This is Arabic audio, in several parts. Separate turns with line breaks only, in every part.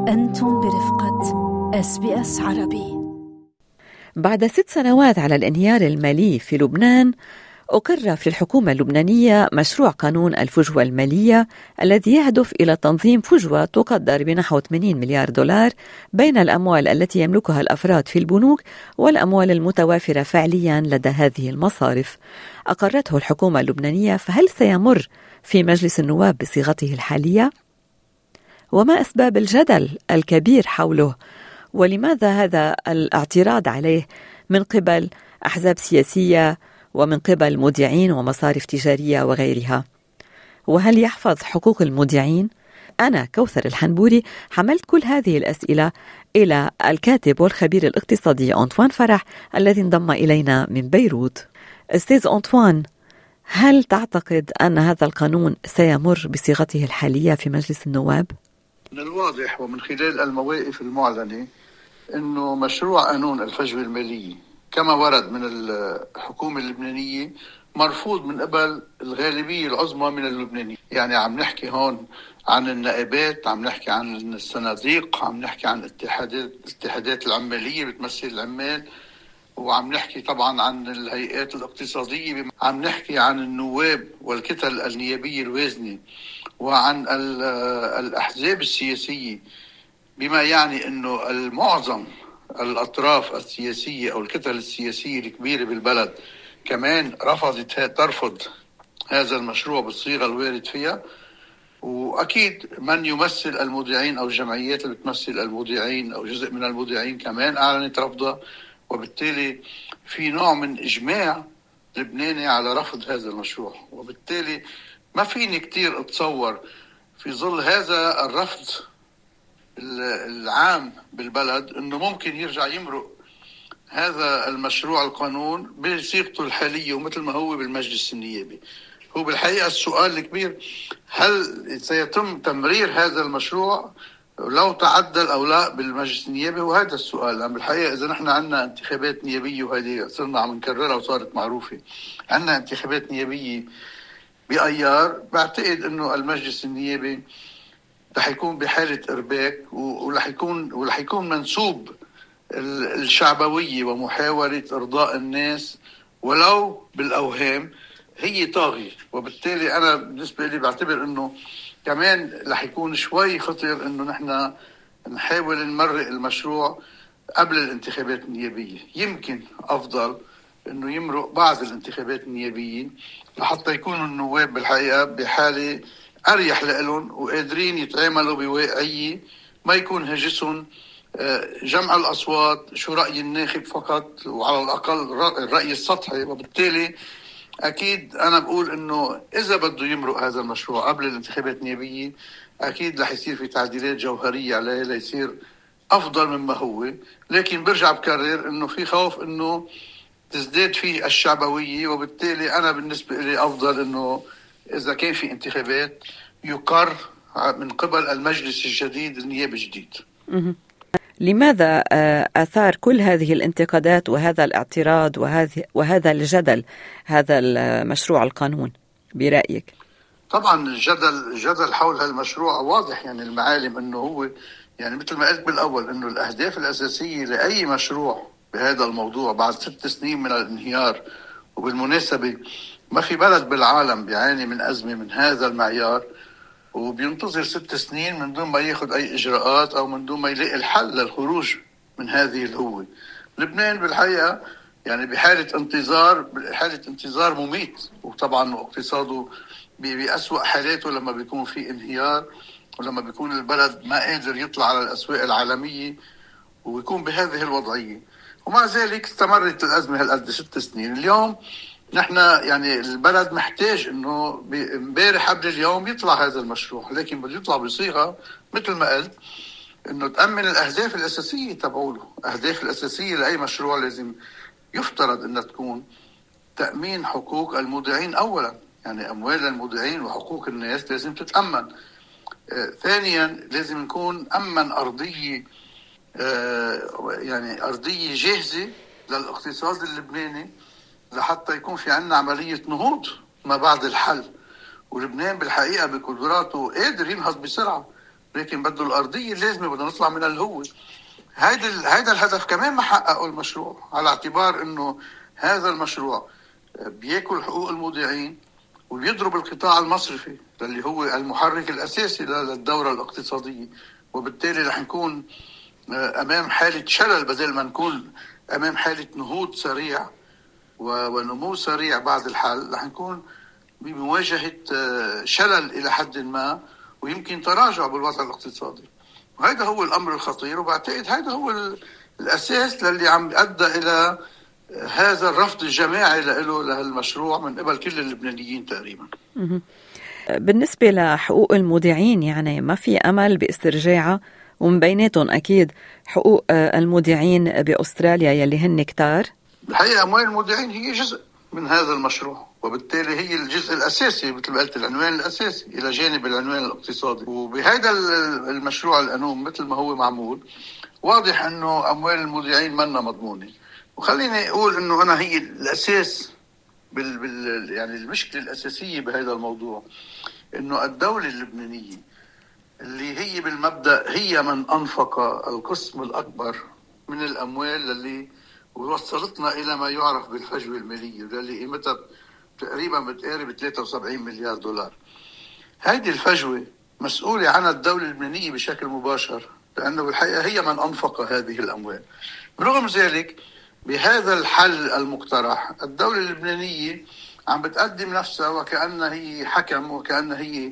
أنتم برفقة SBS عربي.
بعد 6 سنوات على الانهيار المالي في لبنان، أقر في الحكومة اللبنانية مشروع قانون الفجوة المالية الذي يهدف إلى تنظيم فجوة تقدر بنحو 80 مليار دولار بين الأموال التي يملكها الأفراد في البنوك والأموال المتوافرة فعليا لدى هذه المصارف. أقرته الحكومة اللبنانية، فهل سيمر في مجلس النواب بصيغته الحالية؟ وما أسباب الجدل الكبير حوله؟ ولماذا هذا الاعتراض عليه من قبل أحزاب سياسية ومن قبل مودعين ومصارف تجارية وغيرها؟ وهل يحفظ حقوق المودعين؟ أنا كوثر الحنبوري حملت كل هذه الأسئلة إلى الكاتب والخبير الاقتصادي أنطوان فرح الذي انضم إلينا من بيروت. أستاذ أنطوان، هل تعتقد أن هذا القانون سيمر بصيغته الحالية في مجلس النواب؟
من الواضح ومن خلال المواقف المعلنة أنه مشروع قانون الفجوة المالية كما ورد من الحكومة اللبنانية مرفوض من قبل الغالبية العظمى من اللبنانيين. يعني عم نحكي هون عن النائبات، عم نحكي عن الصناديق، عم نحكي عن الاتحادات العمالية بتمثل العمال، وعم نحكي طبعا عن الهيئات الاقتصادية، عم نحكي عن النواب والكتل النيابية الوازنة، وعن الأحزاب السياسية، بما يعني أنه المعظم الأطراف السياسية أو الكتل السياسية الكبيرة بالبلد كمان ترفض هذا المشروع بالصيغة الوارد فيها. وأكيد من يمثل المودعين أو الجمعيات اللي بتمثل المودعين أو جزء من المودعين كمان أعلنت رفضها، وبالتالي في نوع من إجماع لبناني على رفض هذا المشروع. وبالتالي ما فيني كتير أتصور في ظل هذا الرفض العام بالبلد أنه ممكن يرجع يمرق هذا المشروع القانون بصيغته الحالية ومثل ما هو بالمجلس النيابي. هو بالحقيقة السؤال الكبير، هل سيتم تمرير هذا المشروع لو تعدل أو لا بالمجلس النيابي؟ وهذا السؤال. يعني بالحقيقة إذا نحن عندنا انتخابات نيابية، وهذه صرنا عم نكررها وصارت معروفة، عندنا انتخابات نيابية بأيار، بعتقد أنه المجلس النيابي رح يكون بحالة إرباك، ورح يكون منسوب الشعبوية ومحاولة إرضاء الناس ولو بالأوهام هي طاغية. وبالتالي أنا بالنسبة لي بعتبر أنه كمان رح يكون شوي خطر أنه نحن نحاول نمرق المشروع قبل الانتخابات النيابية. يمكن أفضل أنه يمرق بعد الانتخابات النيابية لحتى يكونوا النواب بالحقيقة بحالة أريح لهم وقادرين يتعاملوا بواقعية، ما يكون هجسهم جمع الأصوات شو رأي الناخب فقط وعلى الأقل الرأي السطحي. وبالتالي أكيد أنا بقول إنه إذا بده يمرق هذا المشروع قبل الانتخابات النيابية أكيد رح يصير في تعديلات جوهرية عليه ليصير أفضل مما هو. لكن برجع بكرر إنه في خوف إنه تزداد فيه الشعبوية، وبالتالي أنا بالنسبة لي أفضل إنه إذا كان في انتخابات يقر من قبل المجلس الجديد النيابي الجديد.
لماذا أثار كل هذه الانتقادات وهذا الاعتراض وهذا الجدل هذا المشروع القانون برأيك؟
طبعا الجدل حول هالمشروع واضح. يعني المعالم أنه هو يعني مثل ما قلت بالأول أنه الأهداف الأساسية لأي مشروع بهذا الموضوع بعد 6 سنين من الانهيار، وبالمناسبة ما في بلد بالعالم بيعاني من أزمة من هذا المعيار وبينتظر 6 سنين من دون ما ياخد أي إجراءات أو من دون ما يلاقي الحل للخروج من هذه الهوة. لبنان بالحقيقة يعني بحالة انتظار مميت، وطبعا اقتصاده بأسوأ حالاته لما بيكون في انهيار ولما بيكون البلد ما قادر يطلع على الأسواق العالمية ويكون بهذه الوضعية. ومع ذلك استمرت الأزمة هالقد 6 سنين. اليوم نحن يعني البلد محتاج انه امبارح قبل اليوم يطلع هذا المشروع، لكن بده يطلع بصيغه مثل ما قلت انه تأمن الاهداف الاساسيه تبعوله. الاهداف الاساسيه لاي مشروع لازم يفترض انها تكون تأمين حقوق المودعين اولا، يعني اموال المودعين وحقوق الناس لازم تتأمن. ثانيا لازم نكون امن ارضيه، يعني ارضيه جاهزه للاقتصاد اللبناني لحتى يكون في عنا عملية نهوض ما بعد الحل. ولبنان بالحقيقة بقدراته قادر ينهض بسرعة. لكن بده الأرضية اللازمة، بدنا نطلع من الهوة. هيدا الهدف كمان ما حققه المشروع، على اعتبار أنه هذا المشروع بياكل حقوق المودعين وبيضرب القطاع المصرفي اللي هو المحرك الأساسي للدورة الاقتصادية. وبالتالي رح نكون أمام حالة شلل بدل ما نكون أمام حالة نهوض سريع ونمو سريع. بعد الحال رح نكون بمواجهة شلل إلى حد ما، ويمكن تراجع بالوضع الاقتصادي. وهذا هو الأمر الخطير، وبعتقد هذا هو الأساس للي عم أدى إلى هذا الرفض الجماعي له لهالمشروع من قبل كل اللبنانيين تقريبا.
بالنسبة لحقوق المودعين يعني ما في أمل باسترجاعها، ومن بيناتهم أكيد حقوق المودعين بأستراليا يلي هن كتار.
الحقيقة أموال المودعين هي جزء من هذا المشروع، وبالتالي هي الجزء الأساسي مثل ما قلت، العنوان الأساسي إلى جانب العنوان الاقتصادي. وبهذا المشروع القانون مثل ما هو معمول، واضح أنه أموال المودعين منا مضمونة. وخليني أقول أنه أنا هي الأساس يعني المشكلة الأساسية بهذا الموضوع أنه الدولة اللبنانية اللي هي بالمبدأ هي من أنفق القسم الأكبر من الأموال اللي ووصلتنا إلى ما يعرف بالفجوة المالية، اللي قيمتها تقريبا بتقارب 73 مليار دولار. هذه الفجوة مسؤولة عنها الدولة اللبنانية بشكل مباشر، لأنه بالحقيقة هي من أنفق هذه الأموال. برغم ذلك بهذا الحل المقترح الدولة اللبنانية عم بتقدم نفسها وكأنها هي حكم، وكأنها هي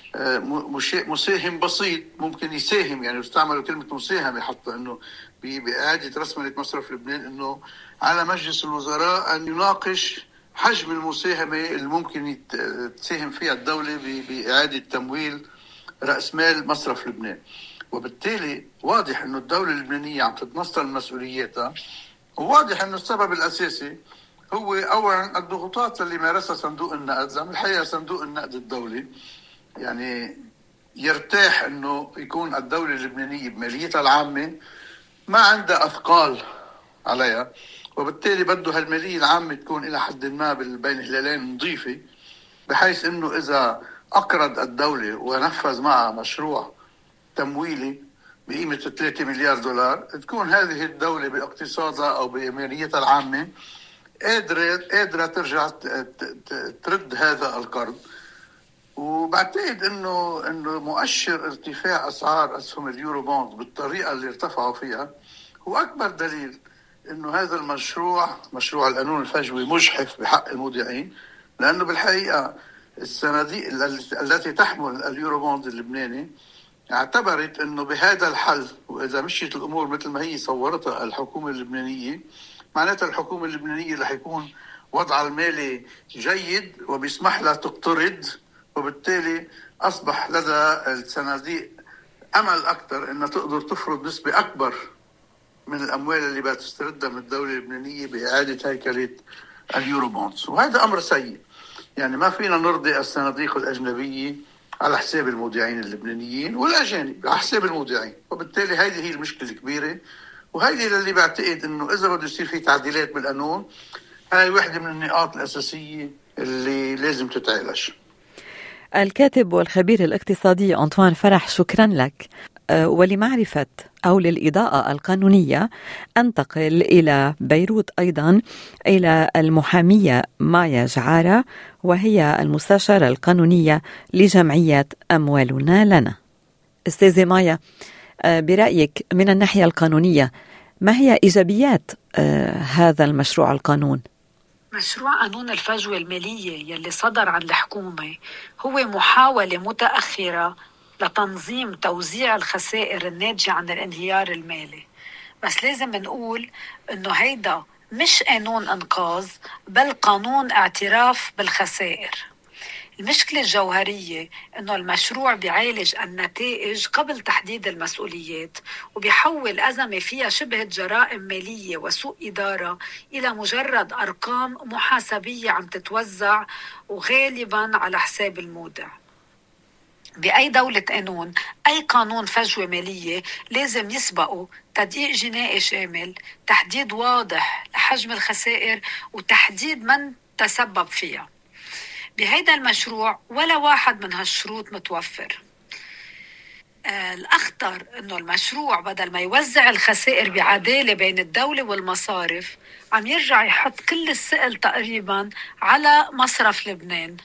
مساهم بسيط ممكن يساهم، يعني استعملوا كلمة مساهمة حتى أنه بإعادة رسمة مصرف لبنان، أنه على مجلس الوزراء أن يناقش حجم المساهمة اللي ممكن تساهم فيها الدولة بإعادة تمويل رأس مال مصرف لبنان. وبالتالي واضح أنه الدولة اللبنانية عم تتنصل مسؤولياتها، وواضح أنه السبب الأساسي هو أولا الضغوطات اللي مارسها صندوق النقد. لأن الحقيقة صندوق النقد الدولي يعني يرتاح أنه يكون الدولة اللبنانية بماليتها العامة ما عندها أثقال عليها، وبالتالي بده هالمالية العامة تكون إلى حد ما بين هلالين نظيفة، بحيث أنه إذا أقرض الدولة ونفذ معها مشروع تمويلي بقيمة 3 مليار دولار، تكون هذه الدولة باقتصادها أو بماليتها العامة قادرة ترجع ترد هذا القرض. وبعتقد انه مؤشر ارتفاع اسعار اسهم اليورو بوند بالطريقه اللي ارتفعوا فيها هو اكبر دليل انه هذا المشروع، مشروع القانون الفجوي، مجحف بحق المودعين. لانه بالحقيقه الصناديق التي تحمل اليورو بوند اللبناني اعتبرت انه بهذا الحل، واذا مشيت الامور مثل ما هي صورتها الحكومه اللبنانيه، معناتها الحكومه اللبنانيه رح يكون وضعها المالي جيد وبيسمح لها تقترض، وبالتالي أصبح لدى الصناديق أمل أكثر أنها تقدر تفرض نسبة أكبر من الأموال اللي بتستردها من الدولة اللبنانية بإعادة هيكلة اليورو بونز. وهذا أمر سيء، يعني ما فينا نرضي الصناديق الأجنبية على حساب المودعين اللبنانيين والأجانب على حساب المودعين. وبالتالي هذه هي المشكلة الكبيرة، وهذه اللي بعتقد أنه إذا بده يصير في تعديلات بالقانون، هاي واحدة من النقاط الأساسية اللي لازم تتعالج.
الكاتب والخبير الاقتصادي أنطوان فرح، شكرا لك. ولمعرفة أو للإضاءة القانونية أنتقل إلى بيروت أيضا إلى المحامية مايا جعارة، وهي المستشارة القانونية لجمعية أموالنا لنا. أستاذة مايا، برأيك من الناحية القانونية ما هي إيجابيات هذا المشروع القانون؟
مشروع قانون الفجوة المالية يلي صدر عن الحكومة هو محاولة متأخرة لتنظيم توزيع الخسائر الناتجة عن الانهيار المالي. بس لازم نقول إنه هيدا مش قانون إنقاذ، بل قانون اعتراف بالخسائر. المشكلة الجوهرية إنه المشروع بيعالج النتائج قبل تحديد المسؤوليات، وبيحول أزمة فيها شبه جرائم مالية وسوء إدارة إلى مجرد أرقام محاسبية عم تتوزع وغالبا على حساب المودع. بأي دولة قانون أي قانون فجوة مالية لازم يسبقه تدقيق جنائي شامل، تحديد واضح لحجم الخسائر، وتحديد من تسبب فيها. بهيدا المشروع ولا واحد من هالشروط متوفر. الأخطر أنه المشروع بدل ما يوزع الخسائر بعدالة بين الدولة والمصارف عم يرجع يحط كل الثقل تقريبا على مصرف لبنان،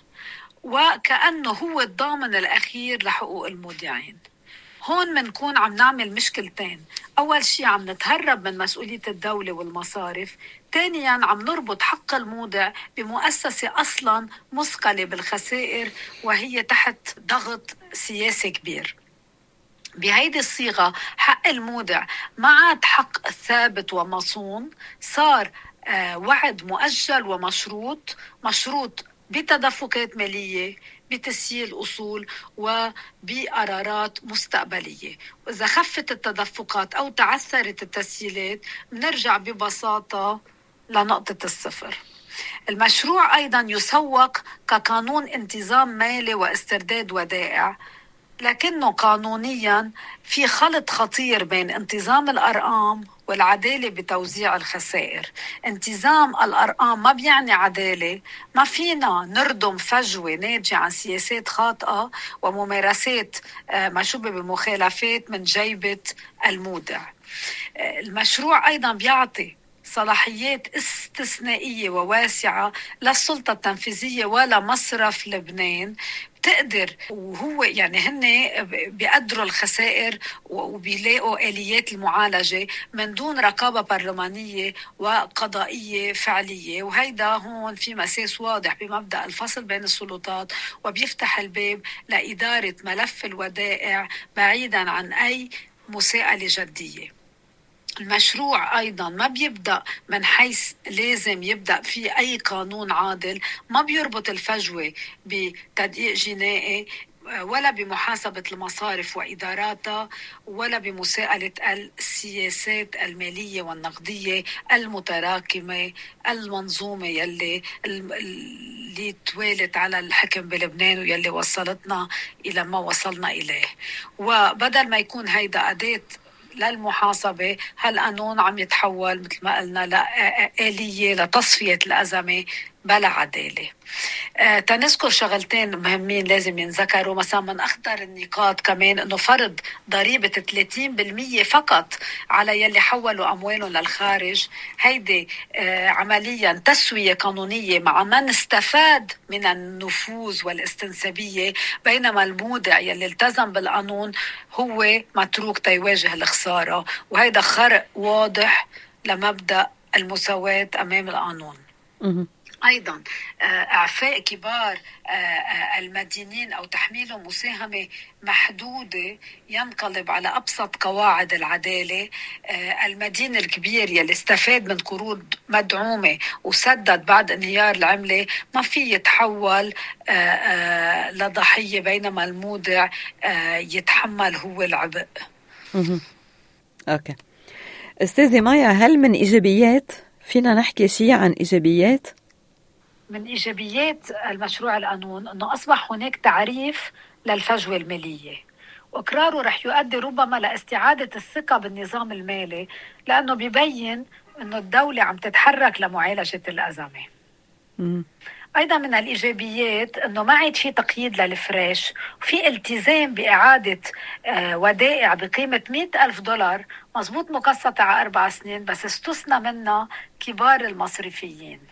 وكأنه هو الضامن الأخير لحقوق المودعين. هون منكون عم نعمل مشكلتين: أول شيء عم نتهرب من مسؤولية الدولة والمصارف، ثانياً عم نربط حق المودع بمؤسسة أصلاً مثقلة بالخسائر وهي تحت ضغط سياسي كبير. بهيدي الصيغة حق المودع ما عاد حق ثابت ومصون، صار وعد مؤجل ومشروط، مشروط بتدفقات مالية، بتسييل أصول، وبقرارات مستقبلية. وإذا خفت التدفقات أو تعثرت التسييلات بنرجع ببساطة لنقطة الصفر. المشروع أيضا يسوق كقانون انتظام مالي واسترداد ودائع، لكنه قانونيا في خلط خطير بين انتظام الأرقام والعدالة بتوزيع الخسائر. انتظام الأرقام ما بيعني عدالة. ما فينا نردم فجوة ناتجة عن سياسات خاطئة وممارسات مشوبة بمخالفات من جيبة المودع. المشروع أيضا بيعطي صلاحيات استثنائية وواسعة للسلطة التنفيذية ولا مصرف لبنان تقدر، وهو يعني هن بيقدروا الخسائر وبيلاقوا آليات المعالجة من دون رقابة برلمانية وقضائية فعلية. وهيدا هون في مساس واضح بمبدأ الفصل بين السلطات، وبيفتح الباب لإدارة ملف الودائع بعيدا عن أي مساءلة جدية. المشروع أيضا ما بيبدأ من حيث لازم يبدأ في أي قانون عادل، ما بيربط الفجوة بتدقيق جنائي ولا بمحاسبة المصارف وإداراتها ولا بمساءلة السياسات المالية والنقدية المتراكمة المنظومة اللي توالت على الحكم بلبنان ويلي وصلتنا إلى ما وصلنا إليه. وبدل ما يكون هيدا أداة للمحاسبة، هالقانون عم يتحول مثل ما قلنا لآلية لتصفية الأزمة بلا عدالة. تنذكر شغلتين مهمين لازم ينذكروا. مثلا من أخطر النقاط كمان أنه فرض ضريبة 30% فقط على يلي حولوا أموالهم للخارج. هيدي عمليا تسوية قانونية مع من استفاد من النفوذ والاستنسابية، بينما المودع يلي التزم بالقانون هو متروك تيواجه الخسارة. وهيدا خرق واضح لمبدأ المساواة أمام القانون. أيضا إعفاء كبار المدينين أو تحميلهم مساهمة محدودة ينقلب على أبسط قواعد العدالة. المدين الكبير يلي استفاد من قروض مدعومة وسدد بعد انهيار العملة ما في يتحول لضحية، بينما المودع يتحمل هو العبء.
أوكي أستاذة مايا، هل من إيجابيات فينا نحكي شيء عن إيجابيات؟
من إيجابيات المشروع القانون أنه أصبح هناك تعريف للفجوة المالية، وإقراره رح يؤدي ربما لاستعادة الثقة بالنظام المالي، لأنه بيبين أنه الدولة عم تتحرك لمعالجة الأزمة. أيضا من الإيجابيات أنه ما عاد في تقييد للفريش، وفي التزام بإعادة ودائع بقيمة $100,000 مزبوط مقسطة على 4 سنين، بس استثنى منها كبار المصرفيين.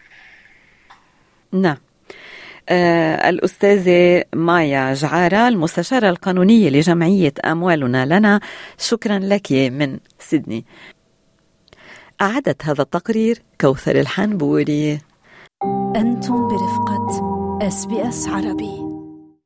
نعم. الأستاذة مايا جعارة، المستشارة القانونية لجمعية أموالنا لنا، شكرا لك من سيدني. أعدت هذا التقرير كوثر الحنبوري.
أنتم برفقة SBS عربي.